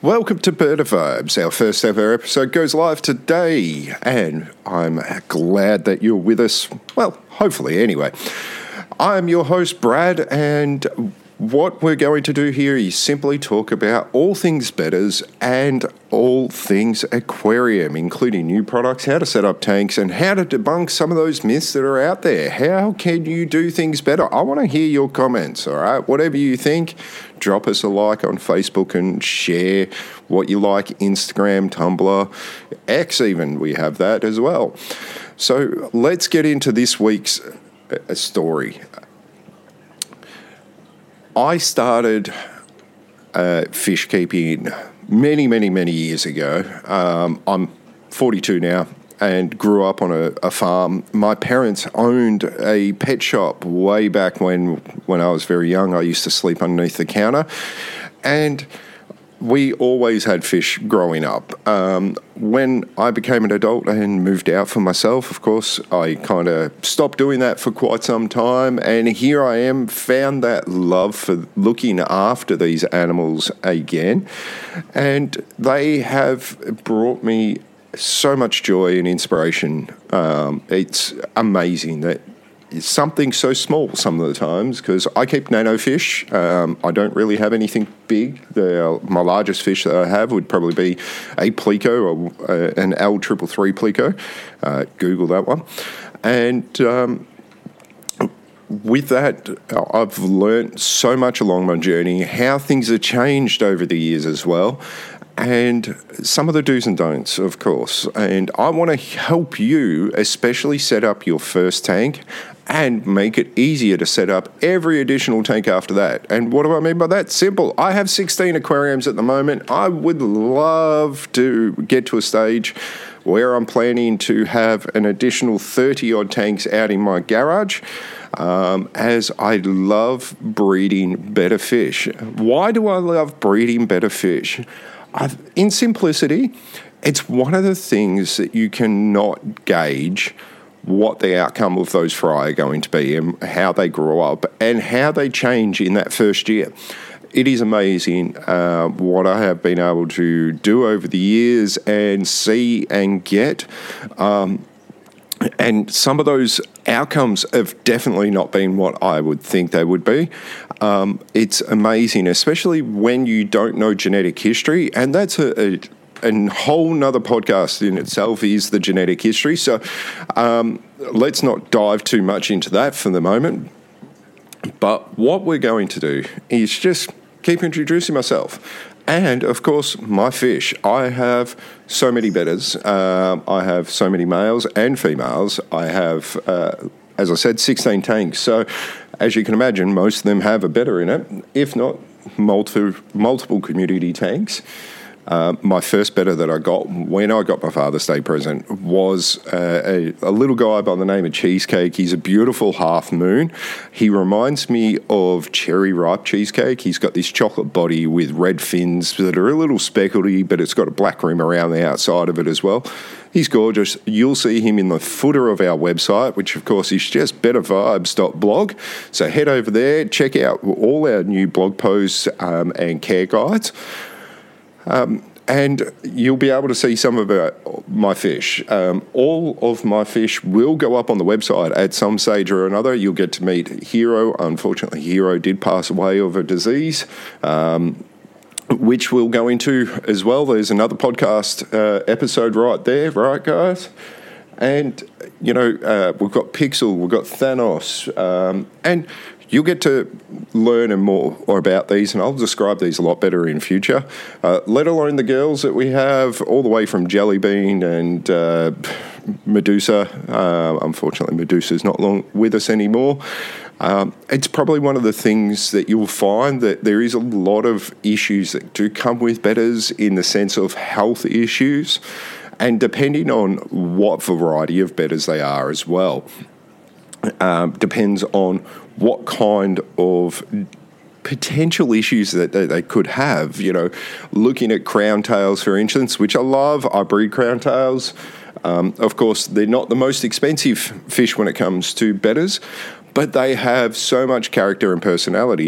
Welcome to Birder Vibes. Our first ever episode goes live today, and I'm glad that you're with us. Well, hopefully anyway. I'm your host, Brad, and what we're going to do here is simply talk about all things bedders and all things aquarium, including new products, how to set up tanks, and how to debunk some of those myths that are out there. How can you do things better? I want to hear your comments, all right? Whatever you think, drop us a like on Facebook and share what you like, Instagram, Tumblr, X even, we have that as well. So let's get into this week's story. I started fish keeping many years ago. I'm 42 now and grew up on a farm. My parents owned a pet shop way back when I was very young. I used to sleep underneath the counter, and we always had fish growing up. When I became an adult and moved out for myself, of course, I kind of stopped doing that for quite some time. And here I am, found that love for looking after these animals again. And they have brought me so much joy and inspiration. It's amazing that it's something so small some of the times, because I keep nano fish. I don't really have anything big. My largest fish that I have would probably be a Plico, or an L333 Plico. Google that one. And with that, I've learnt so much along my journey, how things have changed over the years as well, and some of the do's and don'ts, of course. And I want to help you, especially set up your first tank and make it easier to set up every additional tank after that. And what do I mean by that? Simple. I have 16 aquariums at the moment. I would love to get to a stage where I'm planning to have an additional 30-odd tanks out in my garage, as I love breeding better fish. Why do I love breeding better fish? In simplicity, it's one of the things that you cannot gauge what the outcome of those fry are going to be, and how they grow up and how they change in that first year. It is amazing what I have been able to do over the years and see and get. And some of those outcomes have definitely not been what I would think they would be. It's amazing, especially when you don't know genetic history, and that's a whole nother podcast in itself, is the genetic history. So let's not dive too much into that for the moment. But what we're going to do is just keep introducing myself. And, of course, my fish. I have so many bedders. I have so many males and females. I have, as I said, 16 tanks. So, as you can imagine, most of them have a bedder in it, if not multiple community tanks. My first bedder that I got when I got my Father's Day present was a little guy by the name of Cheesecake. He's a beautiful half moon. He reminds me of cherry ripe cheesecake. He's got this chocolate body with red fins that are a little speckledy, but it's got a black rim around the outside of it as well. He's gorgeous. You'll see him in the footer of our website, which of course is just bettervibes.blog. So head over there, check out all our new blog posts and care guides. And you'll be able to see some of my fish. All of my fish will go up on the website at some stage or another. You'll get to meet Hero. Unfortunately, Hero did pass away of a disease, which we'll go into as well. There's another podcast episode right there, right, guys? And, we've got Pixel, we've got Thanos, and you'll get to learn more about these, and I'll describe these a lot better in future, let alone the girls that we have, all the way from Jellybean and Medusa. Unfortunately, Medusa's not long with us anymore. It's probably one of the things that you'll find that there is a lot of issues that do come with bedders in the sense of health issues, and depending on what variety of bedders they are as well. Depends on what kind of potential issues that they could have. Looking at crown tails, for instance, which I love. I breed crown tails. Of course, they're not the most expensive fish when it comes to bedders, but they have so much character and personality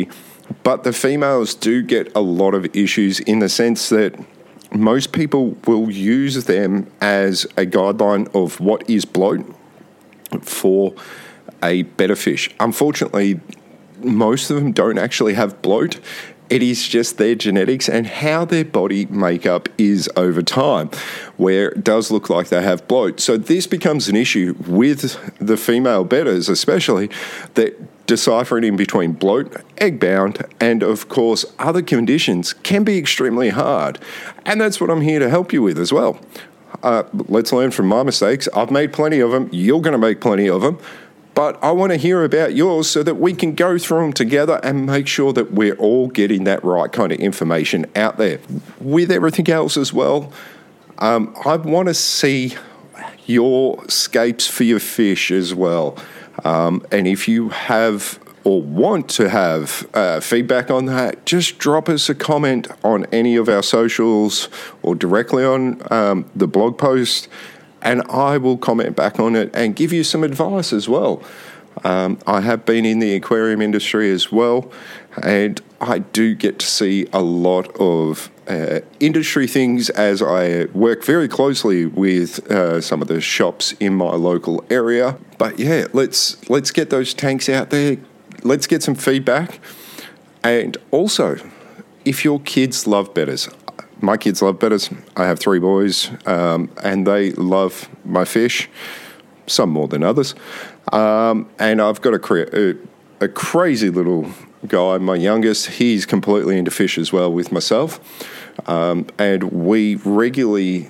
But the females do get a lot of issues in the sense that most people will use them as a guideline of what is bloat for a betta fish. Unfortunately, most of them don't actually have bloat. It is just their genetics and how their body makeup is over time, where it does look like they have bloat. So this becomes an issue with the female bettas, especially, that deciphering in between bloat, egg bound, and of course other conditions can be extremely hard. And that's what I'm here to help you with as well. Let's learn from my mistakes. I've made plenty of them. You're going to make plenty of them. But I want to hear about yours so that we can go through them together and make sure that we're all getting that right kind of information out there. With everything else as well, I want to see your scapes for your fish as well. And if you have or want to have feedback on that, just drop us a comment on any of our socials or directly on the blog post, and I will comment back on it and give you some advice as well. I have been in the aquarium industry as well, and I do get to see a lot of industry things as I work very closely with some of the shops in my local area. But yeah, let's get those tanks out there. Let's get some feedback. And also, if your kids love bettas, my kids love bettas. I have 3 boys, and they love my fish, some more than others. And I've got a crazy little guy, my youngest. He's completely into fish as well with myself. And we regularly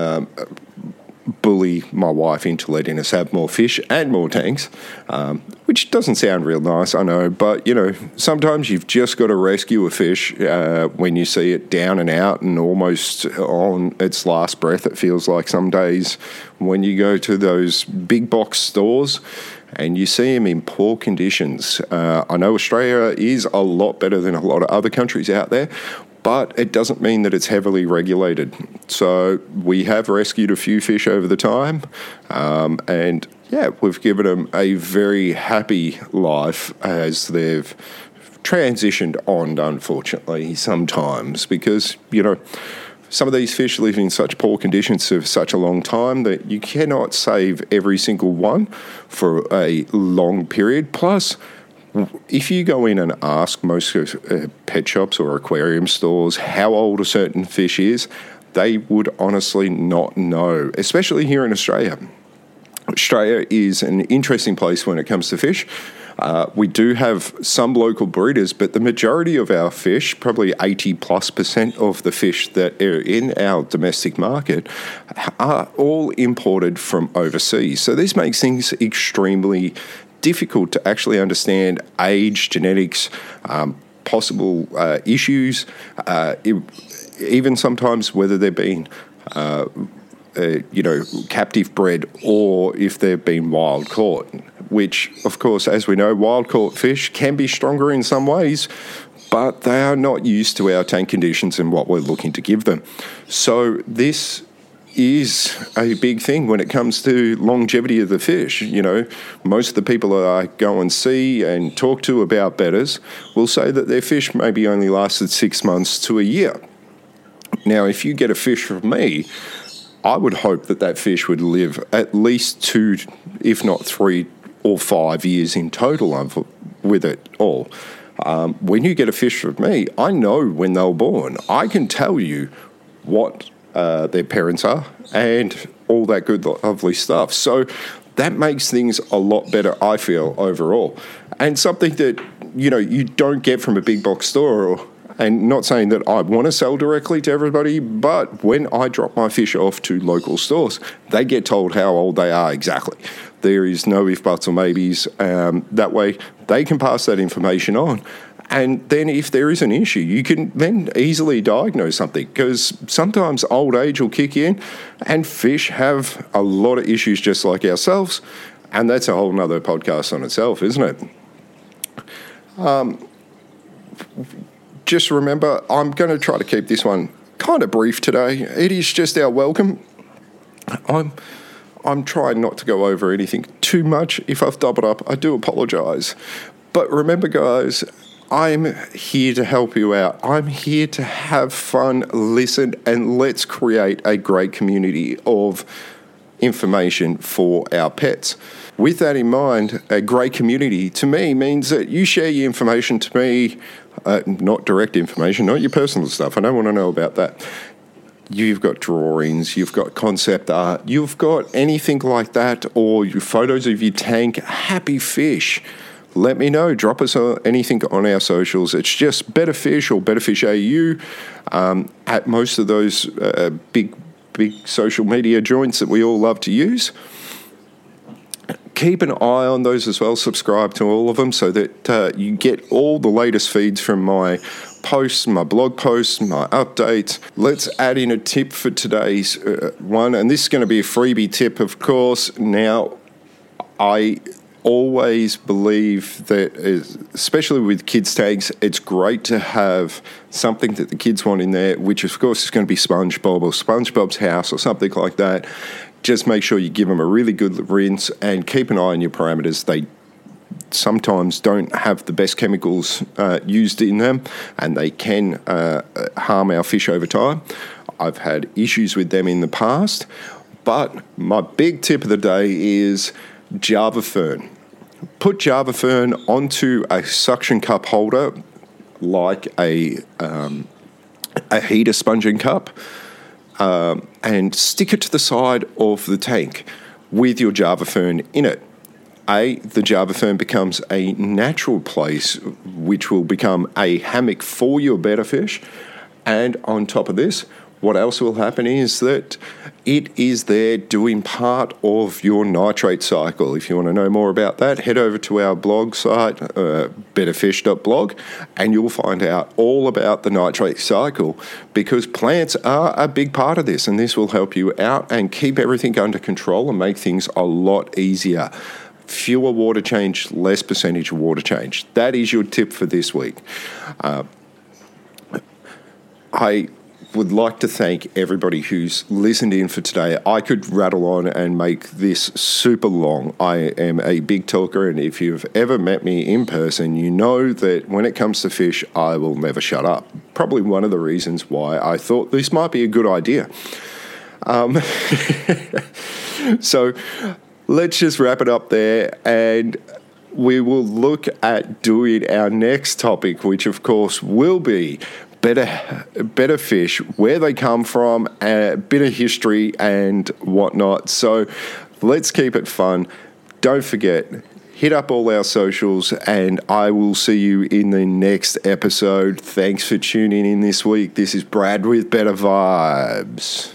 bully my wife into letting us have more fish and more tanks, which doesn't sound real nice, I know, but, sometimes you've just got to rescue a fish when you see it down and out and almost on its last breath, it feels like some days when you go to those big box stores and you see them in poor conditions. I know Australia is a lot better than a lot of other countries out there, but it doesn't mean that it's heavily regulated. So we have rescued a few fish over the time, and yeah, we've given them a very happy life as they've transitioned on, unfortunately, sometimes, because, some of these fish live in such poor conditions for such a long time that you cannot save every single one for a long period. Plus, if you go in and ask most pet shops or aquarium stores how old a certain fish is, they would honestly not know, especially here in Australia. Australia is an interesting place when it comes to fish. We do have some local breeders, but the majority of our fish, probably 80+% of the fish that are in our domestic market, are all imported from overseas. So this makes things extremely difficult to actually understand age, genetics, possible issues, even sometimes whether they're being captive bred or if they've been wild caught, which, of course, as we know, wild caught fish can be stronger in some ways, but they are not used to our tank conditions and what we're looking to give them. So this is a big thing when it comes to longevity of the fish. Most of the people that I go and see and talk to about bettas will say that their fish maybe only lasted 6 months to a year. Now, if you get a fish from me, I would hope that fish would live at least 2, if not 3 or 5 years in total with it all. When you get a fish from me, I know when they were born. I can tell you what their parents are and all that good, lovely stuff. So that makes things a lot better, I feel, overall. And something that, you don't get from a big box store, and not saying that I want to sell directly to everybody, but when I drop my fish off to local stores, they get told how old they are exactly. There is no if, buts, or maybes. That way they can pass that information on. And then if there is an issue, you can then easily diagnose something, because sometimes old age will kick in and fish have a lot of issues just like ourselves. And that's a whole nother podcast on itself, isn't it? Just remember, I'm going to try to keep this one kind of brief today. It is just our welcome. I'm trying not to go over anything too much. If I've doubled up, I do apologise. But remember, guys, I'm here to help you out. I'm here to have fun, listen, and let's create a great community of information for our pets. With that in mind, a great community to me means that you share your information to me, not direct information, not your personal stuff. I don't want to know about that. You've got drawings, you've got concept art, you've got anything like that, or your photos of your tank, happy fish. Let me know. Drop us anything on our socials. It's just Better Fish or Better Fish AU at most of those big social media joints that we all love to use. Keep an eye on those as well. Subscribe to all of them so that you get all the latest feeds from my posts, my blog posts, my updates. Let's add in a tip for today's one. And this is going to be a freebie tip, of course. Now, I always believe that, especially with kids' tags, it's great to have something that the kids want in there, which of course is going to be SpongeBob or SpongeBob's house or something like that. Just make sure you give them a really good rinse and keep an eye on your parameters. They sometimes don't have the best chemicals used in them, and they can harm our fish over time. I've had issues with them in the past, but my big tip of the day is Java Fern. Put Java Fern onto a suction cup holder like a heater sponging cup, and stick it to the side of the tank with your Java Fern in it. The Java Fern becomes a natural place which will become a hammock for your betta fish. And on top of this, what else will happen is that it is there doing part of your nitrate cycle. If you want to know more about that, head over to our blog site, betterfish.blog, and you'll find out all about the nitrate cycle, because plants are a big part of this, and this will help you out and keep everything under control and make things a lot easier. Fewer water change, less percentage of water change. That is your tip for this week. I would like to thank everybody who's listened in for today. I could rattle on and make this super long. I am a big talker, and if you've ever met me in person, you know that when it comes to fish, I will never shut up. Probably one of the reasons why I thought this might be a good idea. So let's just wrap it up there, and we will look at doing our next topic, which of course will be better fish, where they come from, a bit of history and whatnot. So let's keep it fun. Don't forget, hit up all our socials, and I will see you in the next episode. Thanks for tuning in this week. This is Brad with Better Vibes.